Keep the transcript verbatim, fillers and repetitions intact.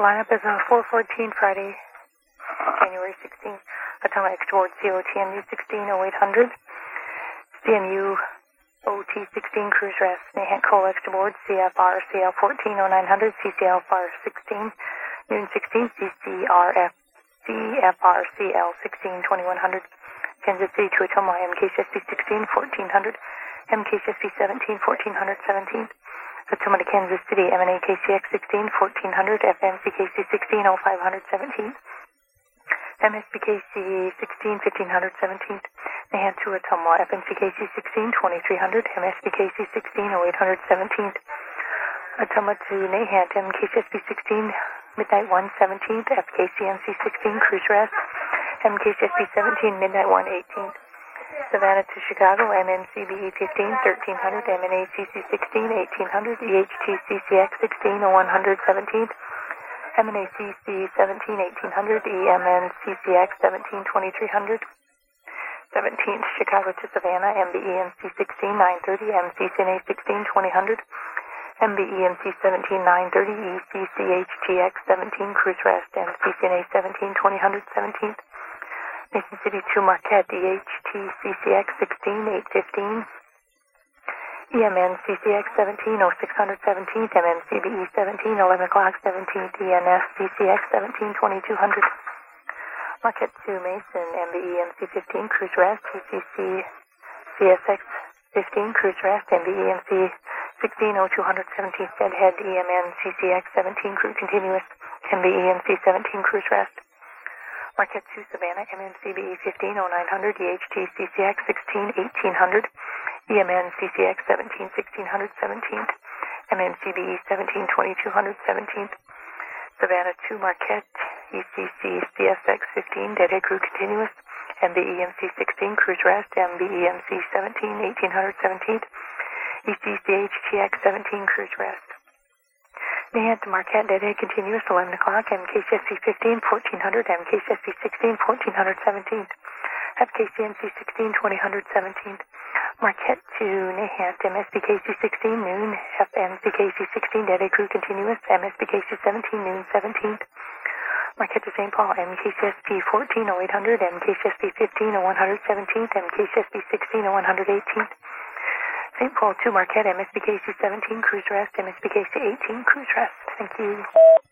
Lineup is on four fourteen Friday, January sixteenth. Atomic Export C O T M U sixteen oh eight hundred. C M U O T sixteen Cruise Rest. Nahant Colex aboard C F R C L fourteen oh nine hundred. C C L F R sixteen. Noon sixteen. C C R F C F R C L sixteen twenty-one hundred. Kansas City to Ottumwa M K C S B sixteen fourteen hundred. M K C S B seventeen fourteen hundred seventeen. Ottumwa to Kansas City M N A K C X sixteen fourteen hundred. F M C K C sixteen oh five hundred seventeen. M S B K C sixteen fifteen hundred seventeen. Nahant to Ottumwa F M C K C sixteen twenty-three hundred. M S B K C sixteen oh eight hundred seventeen. Ottumwa to Nahant M K C S B sixteen midnight one seventeenth. F K C M C sixteen Cruise Rest. M K C S B seventeen midnight one eighteenth. Savannah to Chicago M N C B E fifteen thirteen hundred. M N A C C sixteen eighteen hundred. E H T C C X sixteen oh one hundred seventeenth. M N A C C seventeen eighteen hundred. E M N C C X seventeen twenty-three hundred. seventeenth Chicago to Savannah M B E M C sixteen nine thirty. M C C N A sixteen twenty hundred. M B E M C seventeen nine thirty. E C C H T X seventeen Cruise Rest. M C C N A seventeen twenty hundred seventeenth. Mason City to Marquette E H T C C X sixteen eight fifteen. E M N C C X seventeen oh six hundred seventeenth. M N C B E seventeen eleven o'clock seventeenth. E N S C C X seventeen twenty-two hundred. Marquette to Mason M B E M C fifteen Cruise Rest. T C C C S X fifteen Cruise Rest. M B E M C sixteen oh two hundred seventeenth Deadhead. E M N C C X seventeen Crew Continuous. M B E M C seventeen Cruise Rest. Marquette to Savannah M M C B E fifteen oh nine hundred. E H T C C X sixteen eighteen hundred. E M N C C X seventeen sixteen hundred seventeenth. M N C B E seventeen twenty-two hundred seventeenth. Savannah to Marquette E C C C S X fifteen Deadhead Crew Continuous. M B E M C sixteen Cruise Rest. M B E M C seventeen eighteen hundred seventeenth. E C C H T X seventeen Cruise Rest. Nahant to Marquette Deadhead Continuous eleven o'clock. M K C S B fifteen fourteen hundred. M K C S B sixteen fourteen hundred seventeenth. F K C M C sixteen twenty hundred seventeenth. Marquette to Nahant M S B K C sixteen noon. F M C K C sixteen Deadhead Crew Continuous. M S B K C seventeen noon seventeenth. Marquette to Saint Paul M K C S B fourteen oh eight hundred. M K C S B fifteen oh one hundred seventeenth. M K C S B sixteen oh one hundred eighteenth. Saint Paul to Marquette M S B K C seventeen Cruise Rest. M S B K C eighteen Cruise Rest. Thank you.